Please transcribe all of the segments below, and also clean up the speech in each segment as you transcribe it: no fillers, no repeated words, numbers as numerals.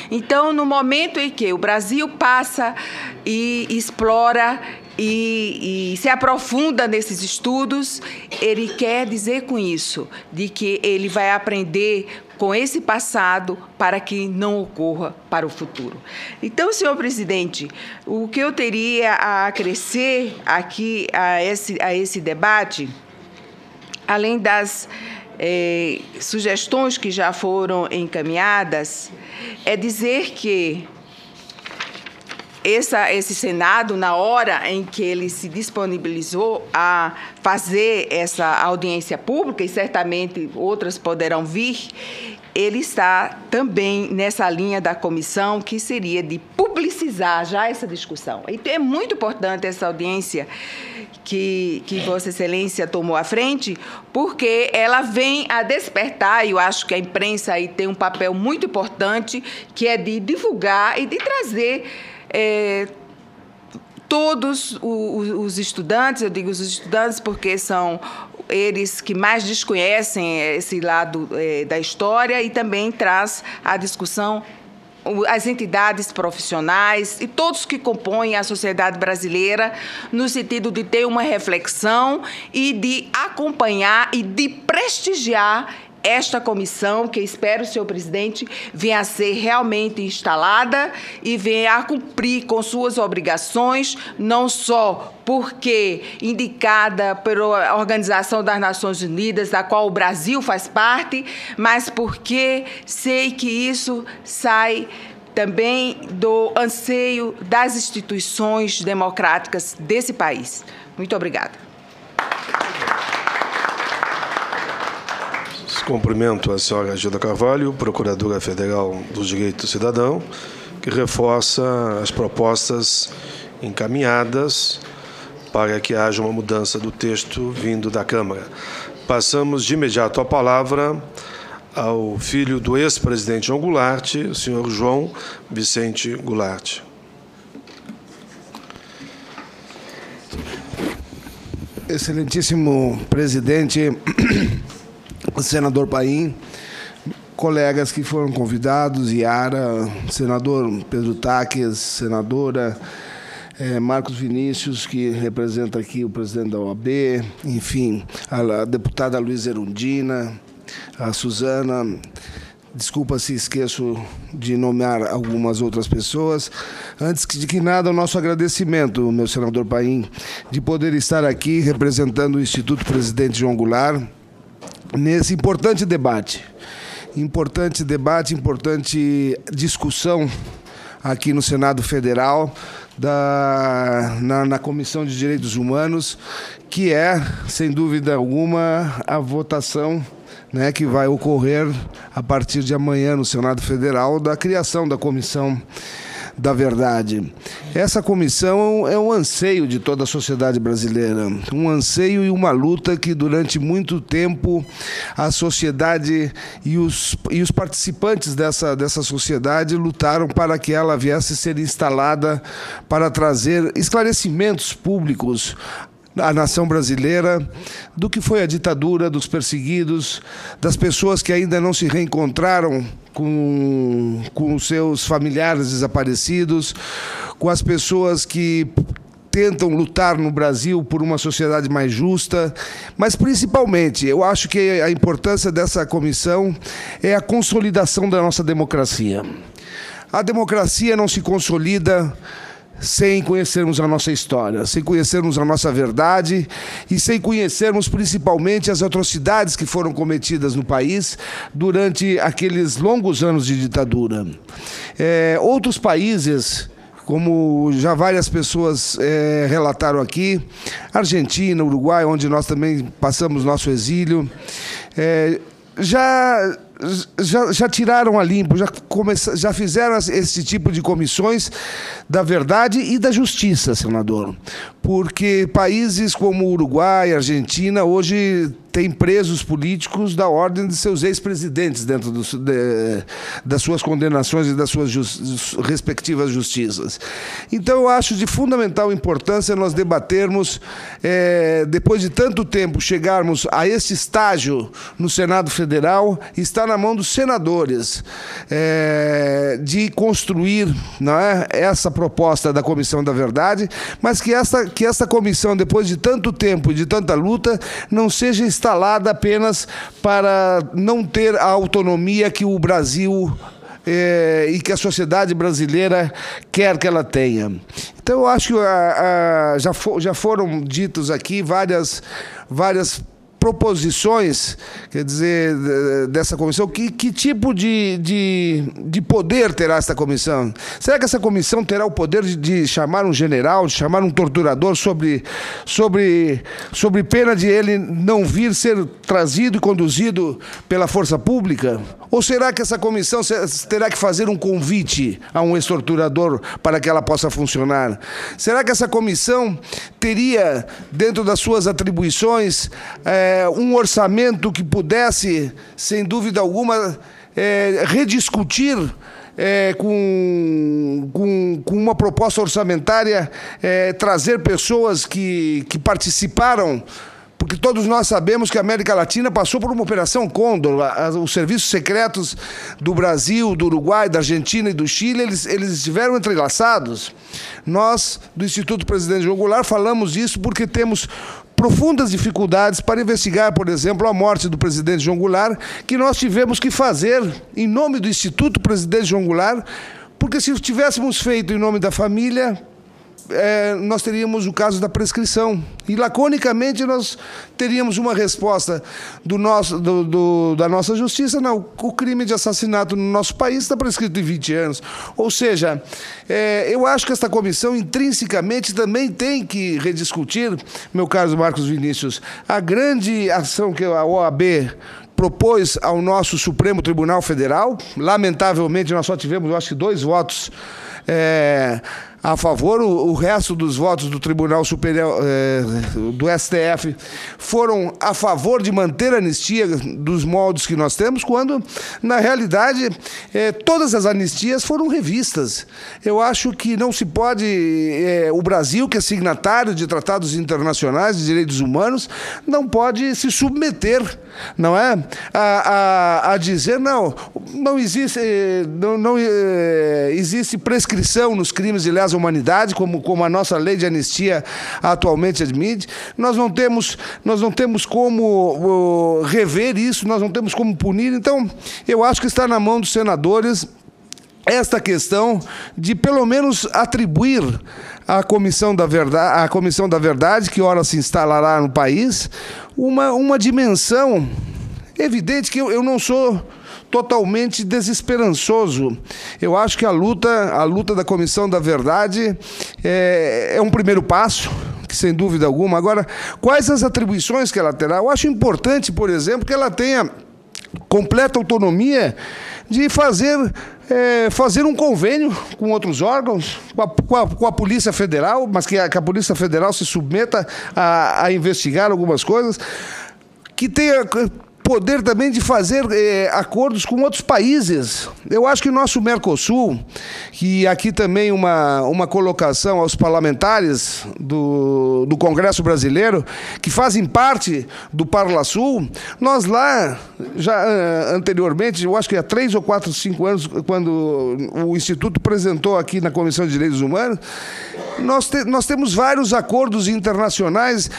Então, no momento em que o Brasil passa e explora e se aprofunda nesses estudos, ele quer dizer com isso, de que ele vai aprender com esse passado para que não ocorra para o futuro. Então, senhor presidente, o que eu teria a acrescer aqui a esse debate, além das sugestões que já foram encaminhadas, é dizer que esse Senado, na hora em que ele se disponibilizou a fazer essa audiência pública, e certamente outras poderão vir, ele está também nessa linha da comissão, que seria de publicizar já essa discussão. Então, é muito importante essa audiência que Vossa Excelência tomou à frente, porque ela vem a despertar, e eu acho que a imprensa aí tem um papel muito importante, que é de divulgar e de trazer todos os estudantes, eu digo os estudantes porque são eles que mais desconhecem esse lado da história, e também traz à discussão as entidades profissionais e todos que compõem a sociedade brasileira, no sentido de ter uma reflexão e de acompanhar e de prestigiar esta comissão, que espero, senhor presidente, venha a ser realmente instalada e venha a cumprir com suas obrigações, não só porque indicada pela Organização das Nações Unidas, da qual o Brasil faz parte, mas porque sei que isso sai também do anseio das instituições democráticas desse país. Muito obrigada. Cumprimento a senhora Gilda Carvalho, Procuradora Federal dos Direitos do Cidadão, que reforça as propostas encaminhadas para que haja uma mudança do texto vindo da Câmara. Passamos de imediato a palavra ao filho do ex-presidente João Goulart, o senhor João Vicente Goulart. Excelentíssimo presidente, senador Paim, colegas que foram convidados, Yara, senador Pedro Taques, senadora Marcos Vinícius, que representa aqui o presidente da OAB, enfim, a deputada Luísa Erundina, a Suzana, desculpa se esqueço de nomear algumas outras pessoas. Antes de que nada, o nosso agradecimento, meu senador Paim, de poder estar aqui representando o Instituto Presidente João Goulart, nesse importante debate, importante discussão aqui no Senado Federal, na Comissão de Direitos Humanos, que é, sem dúvida alguma, a votação, né, que vai ocorrer a partir de amanhã no Senado Federal, da criação da Comissão da Verdade. Essa comissão é um anseio de toda a sociedade brasileira, um anseio e uma luta que durante muito tempo a sociedade e os participantes dessa sociedade lutaram para que ela viesse a ser instalada para trazer esclarecimentos públicos à nação brasileira do que foi a ditadura, dos perseguidos, das pessoas que ainda não se reencontraram com os seus familiares desaparecidos, com as pessoas que tentam lutar no Brasil por uma sociedade mais justa, mas principalmente, eu acho que a importância dessa comissão é a consolidação da nossa democracia. A democracia não se consolida sem conhecermos a nossa história, sem conhecermos a nossa verdade e sem conhecermos principalmente as atrocidades que foram cometidas no país durante aqueles longos anos de ditadura. Outros países, como já várias pessoas relataram aqui, Argentina, Uruguai, onde nós também passamos nosso exílio, já tiraram a limpo, já fizeram esse tipo de comissões da verdade e da justiça, senador. Porque países como Uruguai, Argentina, hoje tem presos políticos da ordem de seus ex-presidentes dentro das suas condenações e das suas respectivas justiças. Então, eu acho de fundamental importância nós debatermos, depois de tanto tempo, chegarmos a esse estágio no Senado Federal, está na mão dos senadores de construir, não é, essa proposta da Comissão da Verdade, mas que essa comissão, depois de tanto tempo e de tanta luta, não seja instalada apenas para não ter a autonomia que o Brasil e que a sociedade brasileira quer que ela tenha. Então, eu acho que já foram ditos aqui várias proposições, quer dizer, dessa comissão. Que tipo de poder terá essa comissão? Será que essa comissão terá o poder de chamar um general, de chamar um torturador sobre pena de ele não vir ser trazido e conduzido pela força pública? Ou será que essa comissão terá que fazer um convite a um ex-torturador para que ela possa funcionar? Será que essa comissão teria, dentro das suas atribuições, um orçamento que pudesse, sem dúvida alguma, rediscutir com uma proposta orçamentária, trazer pessoas que participaram, porque todos nós sabemos que a América Latina passou por uma Operação Condor. Os serviços secretos do Brasil, do Uruguai, da Argentina e do Chile, eles estiveram entrelaçados. Nós, do Instituto Presidente João Goulart, falamos disso porque temos profundas dificuldades para investigar, por exemplo, a morte do presidente João Goulart, que nós tivemos que fazer em nome do Instituto Presidente João Goulart, porque se tivéssemos feito em nome da família, nós teríamos o caso da prescrição. E, laconicamente, nós teríamos uma resposta da nossa justiça: não, o crime de assassinato no nosso país está prescrito em 20 anos. Ou seja, eu acho que esta comissão, intrinsecamente, também tem que rediscutir, meu caro Marcos Vinícius, a grande ação que a OAB propôs ao nosso Supremo Tribunal Federal. Lamentavelmente, nós só tivemos, eu acho que 2 votos a favor. O resto dos votos do Tribunal Superior, do STF, foram a favor de manter a anistia dos moldes que nós temos, quando, na realidade, todas as anistias foram revistas. Eu acho que não se pode, o Brasil, que é signatário de tratados internacionais de direitos humanos, não pode se submeter, não é, a dizer, não existe, existe prescrição nos crimes de lesa humanidade, como a nossa lei de anistia atualmente admite. Nós não temos como rever isso, nós não temos como punir. Então, eu acho que está na mão dos senadores esta questão de, pelo menos, atribuir à Comissão da Verdade, que ora se instalará no país, uma dimensão evidente. Que eu não sou totalmente desesperançoso. Eu acho que a luta da Comissão da Verdade é um primeiro passo, que sem dúvida alguma. Agora, quais as atribuições que ela terá? Eu acho importante, por exemplo, que ela tenha completa autonomia de fazer um convênio com outros órgãos, com a Polícia Federal, mas que a Polícia Federal se submeta a investigar algumas coisas, que tenha poder também de fazer acordos com outros países. Eu acho que o nosso Mercosul, que aqui também uma colocação aos parlamentares do Congresso Brasileiro, que fazem parte do Parlasul, nós lá, já anteriormente, eu acho que há 3 ou 4, 5 anos, quando o Instituto apresentou aqui na Comissão de Direitos Humanos, nós temos vários acordos internacionais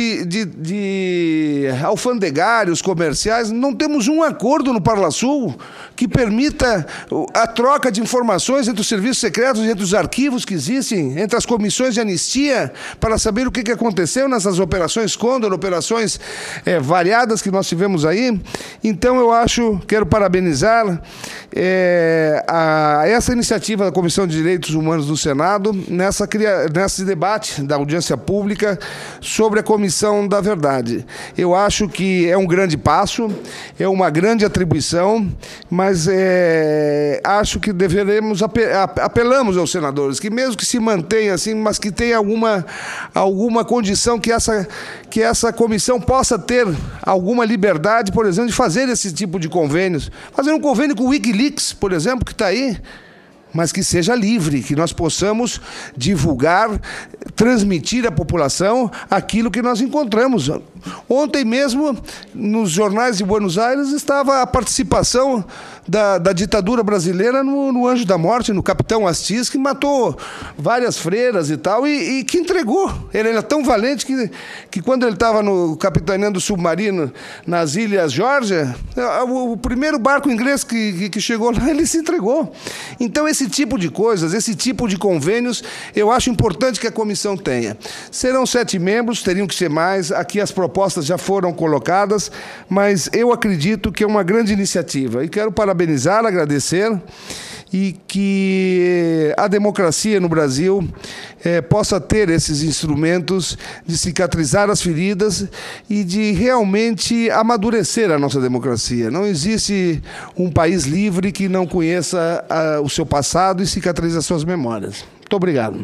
de alfandegários, comerciais. Não temos um acordo no Parlasul que permita a troca de informações entre os serviços secretos, entre os arquivos que existem, entre as comissões de anistia, para saber o que aconteceu nessas operações Condor, operações variadas que nós tivemos aí. Então, quero parabenizar essa iniciativa da Comissão de Direitos Humanos do Senado, nessa criação nesse debate da audiência pública sobre a Comissão da Verdade. Eu acho que é um grande passo, é uma grande atribuição, mas acho que apelamos aos senadores, que mesmo que se mantenha assim, mas que tenha alguma condição que essa comissão possa ter alguma liberdade, por exemplo, de fazer esse tipo de convênios. Fazer um convênio com o Wikileaks, por exemplo, que está aí, mas que seja livre, que nós possamos divulgar, transmitir à população aquilo que nós encontramos. Ontem mesmo, nos jornais de Buenos Aires, estava a participação da ditadura brasileira no Anjo da Morte, no Capitão Astiz, que matou várias freiras e tal, e que entregou. Ele era tão valente que quando ele estava capitaneando o submarino nas Ilhas Geórgia, o primeiro barco inglês que chegou lá, ele se entregou. Então, esse tipo de coisas, esse tipo de convênios, eu acho importante que a comissão tenha. Serão 7 membros, teriam que ser mais. Aqui as propostas já foram colocadas, mas eu acredito que é uma grande iniciativa. E quero parabenizar, agradecer, e que a democracia no Brasil possa ter esses instrumentos de cicatrizar as feridas e de realmente amadurecer a nossa democracia. Não existe um país livre que não conheça o seu passado e cicatrize as suas memórias. Muito obrigado.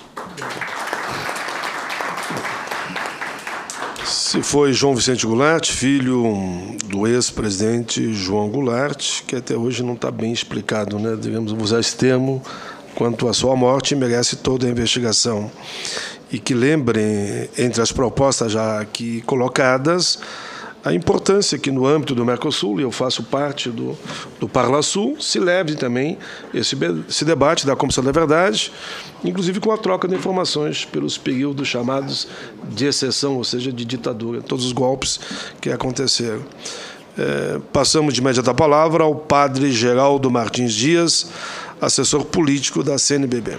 Se foi João Vicente Goulart, filho do ex-presidente João Goulart, que até hoje não está bem explicado, né? Digamos, vou usar esse termo, quanto à sua morte, merece toda a investigação. E que lembrem, entre as propostas já aqui colocadas, a importância que no âmbito do Mercosul, e eu faço parte do Parlasul, se leve também esse debate da Comissão da Verdade, inclusive com a troca de informações pelos períodos chamados de exceção, ou seja, de ditadura, todos os golpes que aconteceram. Passamos de imediato a palavra ao padre Geraldo Martins Dias, assessor político da CNBB.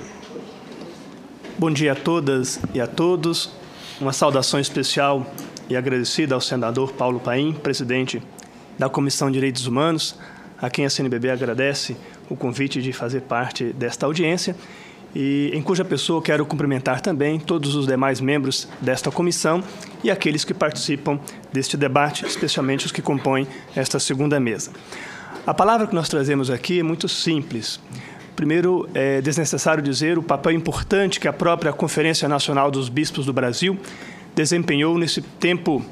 Bom dia a todas e a todos. Uma saudação especial e agradecida ao senador Paulo Paim, presidente da Comissão de Direitos Humanos, a quem a CNBB agradece o convite de fazer parte desta audiência, e em cuja pessoa quero cumprimentar também todos os demais membros desta comissão e aqueles que participam deste debate, especialmente os que compõem esta segunda mesa. A palavra que nós trazemos aqui é muito simples. Primeiro, é desnecessário dizer o papel importante que a própria Conferência Nacional dos Bispos do Brasil desempenhou nesse tempo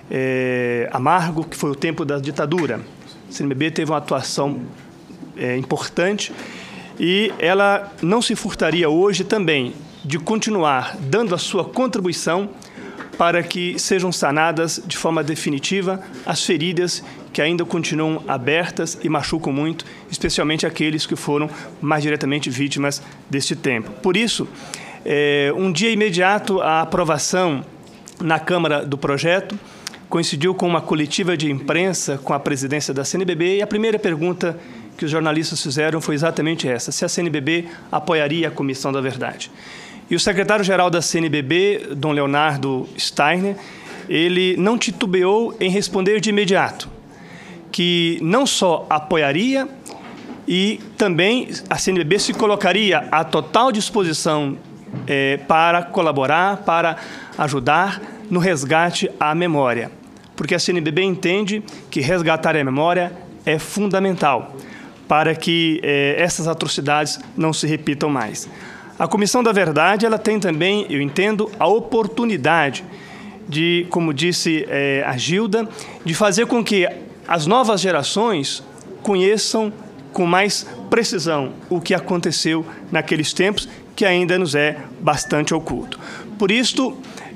amargo, que foi o tempo da ditadura. A CNBB teve uma atuação importante e ela não se furtaria hoje também de continuar dando a sua contribuição para que sejam sanadas de forma definitiva as feridas que ainda continuam abertas e machucam muito, especialmente aqueles que foram mais diretamente vítimas deste tempo. Por isso, um dia imediato à aprovação na Câmara do projeto, coincidiu com uma coletiva de imprensa com a presidência da CNBB, e a primeira pergunta que os jornalistas fizeram foi exatamente essa: se a CNBB apoiaria a Comissão da Verdade. E o secretário-geral da CNBB, Dom Leonardo Steiner, ele não titubeou em responder de imediato que não só apoiaria, e também a CNBB se colocaria à total disposição para colaborar, para ajudar no resgate à memória. Porque a CNBB entende que resgatar a memória é fundamental para que essas atrocidades não se repitam mais. A Comissão da Verdade, ela tem também, eu entendo, a oportunidade de, como disse a Gilda, de fazer com que as novas gerações conheçam com mais precisão o que aconteceu naqueles tempos, que ainda nos é bastante oculto. Por isto,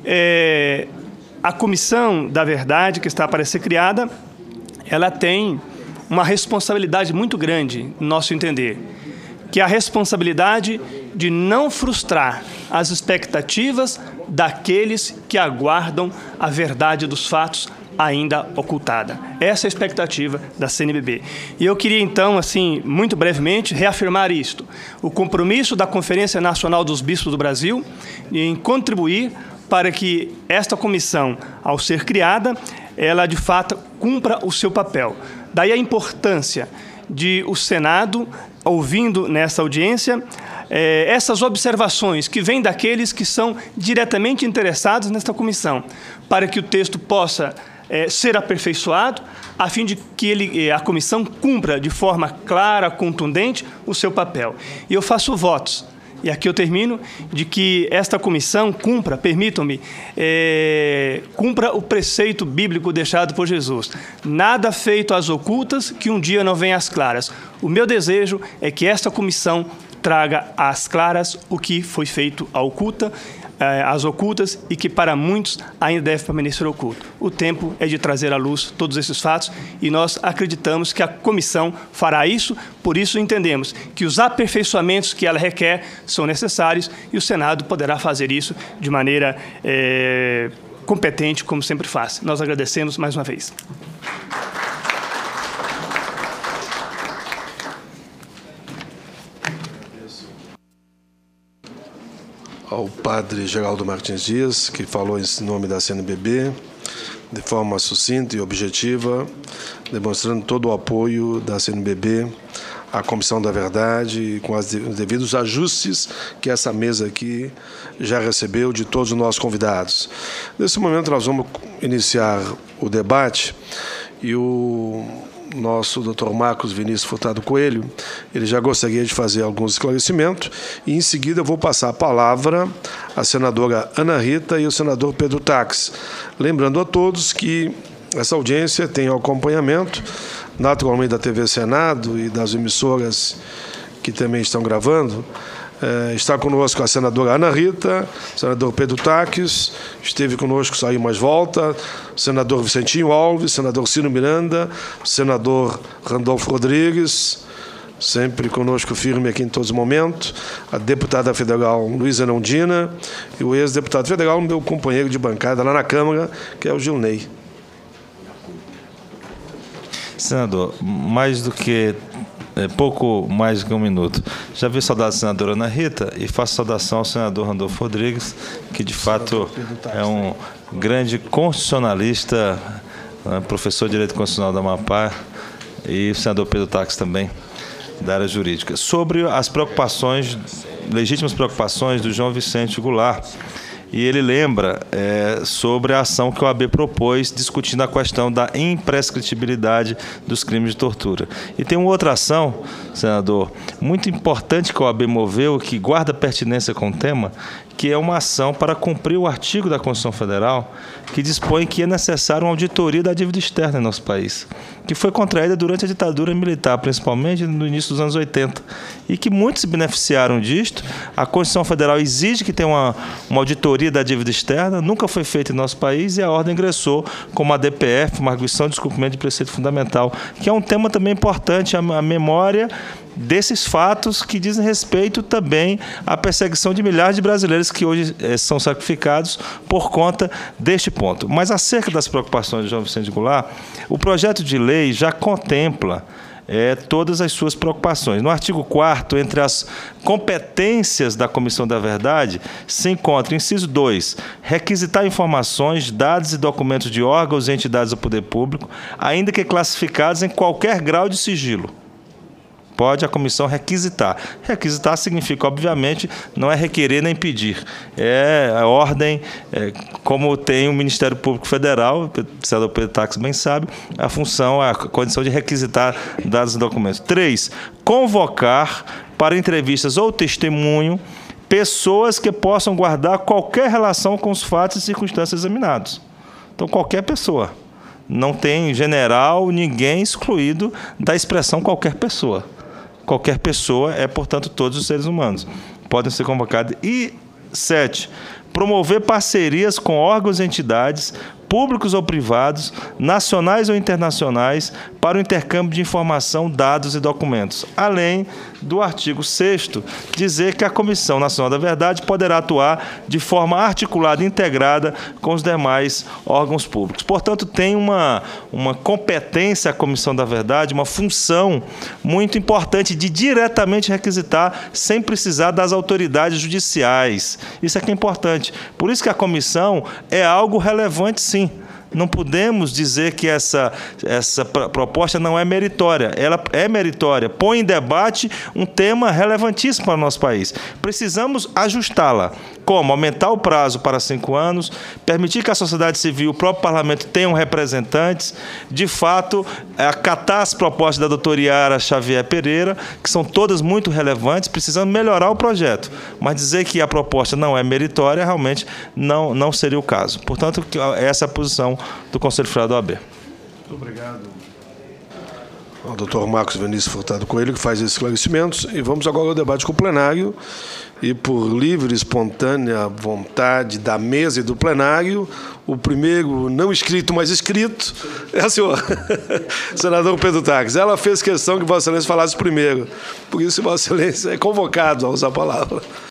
a Comissão da Verdade, que está para ser criada, ela tem uma responsabilidade muito grande, no nosso entender, que é a responsabilidade de não frustrar as expectativas daqueles que aguardam a verdade dos fatos ainda ocultada. Essa é a expectativa da CNBB. E eu queria, então, assim, muito brevemente, reafirmar isto. O compromisso da Conferência Nacional dos Bispos do Brasil em contribuir para que esta comissão, ao ser criada, ela, de fato, cumpra o seu papel. Daí a importância de o Senado ouvindo nessa audiência essas observações que vêm daqueles que são diretamente interessados nesta comissão, para que o texto possa ser aperfeiçoado, a fim de que a comissão cumpra de forma clara, contundente, o seu papel. E eu faço votos, e aqui eu termino, de que esta comissão cumpra, permitam-me, cumpra o preceito bíblico deixado por Jesus. Nada feito às ocultas que um dia não venha às claras. O meu desejo é que esta comissão traga às claras o que foi feito às ocultas e que para muitos ainda deve permanecer oculto. O tempo é de trazer à luz todos esses fatos e nós acreditamos que a comissão fará isso, por isso entendemos que os aperfeiçoamentos que ela requer são necessários e o Senado poderá fazer isso de maneira competente, como sempre faz. Nós agradecemos mais uma vez. Ao padre Geraldo Martins Dias, que falou em nome da CNBB, de forma sucinta e objetiva, demonstrando todo o apoio da CNBB à Comissão da Verdade, com os devidos ajustes que essa mesa aqui já recebeu de todos os nossos convidados. Nesse momento, nós vamos iniciar o debate e o nosso Dr. Marcos Vinícius Furtado Coelho, ele já gostaria de fazer alguns esclarecimentos e, em seguida, eu vou passar a palavra à senadora Ana Rita e ao senador Pedro Taques. Lembrando a todos que essa audiência tem o acompanhamento, naturalmente, da TV Senado e das emissoras que também estão gravando. Está conosco a senadora Ana Rita, o senador Pedro Taques, esteve conosco, saiu mais volta, o senador Vicentinho Alves, o senador Ciro Miranda, o senador Randolfo Rodrigues, sempre conosco firme aqui em todos os momentos, a deputada federal Luísa Nondina e o ex-deputado federal, meu companheiro de bancada lá na Câmara, que é o Gilney. Senador, pouco mais do que um minuto. Já vi saudar a senadora Ana Rita e faço saudação ao senador Randolfo Rodrigues, que de fato é um grande constitucionalista, professor de Direito Constitucional da Amapá, e o senador Pedro Taques também, da área jurídica. Sobre as preocupações, legítimas preocupações do João Vicente Goulart, e ele lembra sobre a ação que o OAB propôs, discutindo a questão da imprescritibilidade dos crimes de tortura. E tem uma outra ação, senador, muito importante que o OAB moveu, que guarda pertinência com o tema, que é uma ação para cumprir o artigo da Constituição Federal que dispõe que é necessário uma auditoria da dívida externa em nosso país, que foi contraída durante a ditadura militar, principalmente no início dos anos 80, e que muitos se beneficiaram disto. A Constituição Federal exige que tenha uma auditoria da dívida externa, nunca foi feita em nosso país, e a ordem ingressou como a DPF, uma arguição de descumprimento de preceito fundamental, que é um tema também importante, a memória desses fatos que dizem respeito também à perseguição de milhares de brasileiros que hoje são sacrificados por conta deste ponto. Mas acerca das preocupações de João Vicente Goulart, o projeto de lei já contempla todas as suas preocupações. No artigo 4º, entre as competências da Comissão da Verdade, se encontra, inciso 2, requisitar informações, dados e documentos de órgãos e entidades do poder público, ainda que classificados em qualquer grau de sigilo. Pode a comissão requisitar. Requisitar significa, obviamente, não é requerer nem pedir. É a ordem, como tem o Ministério Público Federal, o senador Pedro Taques bem sabe, a função, a condição de requisitar dados e documentos. 3, convocar para entrevistas ou testemunho pessoas que possam guardar qualquer relação com os fatos e circunstâncias examinados. Então, qualquer pessoa. Não tem general, ninguém excluído da expressão qualquer pessoa. Qualquer pessoa portanto, todos os seres humanos podem ser convocados. E 7, promover parcerias com órgãos e entidades, públicos ou privados, nacionais ou internacionais, para o intercâmbio de informação, dados e documentos. Além do artigo 6º, dizer que a Comissão Nacional da Verdade poderá atuar de forma articulada e integrada com os demais órgãos públicos. Portanto, tem uma competência a Comissão da Verdade, uma função muito importante de diretamente requisitar sem precisar das autoridades judiciais. Isso é que é importante. Por isso que a comissão é algo relevante, sim. Não podemos dizer que essa proposta não é meritória. Ela é meritória, põe em debate um tema relevantíssimo para o nosso país. Precisamos ajustá-la. Como? Aumentar o prazo para 5 anos, permitir que a sociedade civil, o próprio parlamento tenham representantes, de fato, acatar as propostas da doutora Yara Xavier Pereira, que são todas muito relevantes, precisamos melhorar o projeto. Mas dizer que a proposta não é meritória, realmente não seria o caso. Portanto, essa é a posição do Conselho Federal da OAB. Muito obrigado ao doutor Marcos Vinícius Furtado Coelho, que faz esses esclarecimentos. E vamos agora ao debate com o plenário. E por livre e espontânea vontade da mesa e do plenário, o primeiro não escrito, mas escrito, é o senhor, senador Pedro Taques. Ela fez questão que Vossa Excelência falasse primeiro. Por isso, Vossa Excelência é convocado a usar a palavra.